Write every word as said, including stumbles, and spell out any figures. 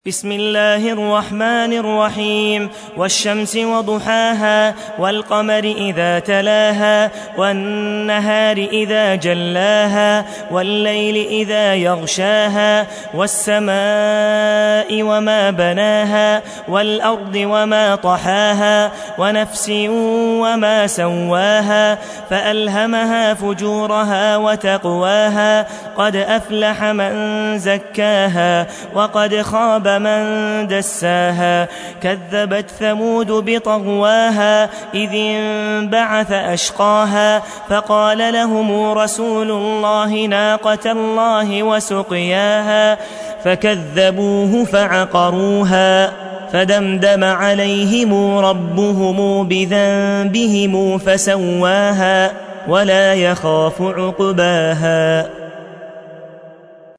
بسم الله الرحمن الرحيم والشمس وضحاها والقمر إذا تلاها والنهار إذا جلاها والليل إذا يغشاها والسماء وما بناها والأرض وما طحاها ونفس وما سواها فألهمها فجورها وتقواها قد أفلح من زكاها وقد خاب من دساها كذبت ثمود بطغواها إذ انبعث أشقاها فقال لهم رسول الله ناقة الله وسقياها فكذبوه فعقروها فدمدم عليهم ربهم بذنبهم فسواها ولا يخاف عقباها.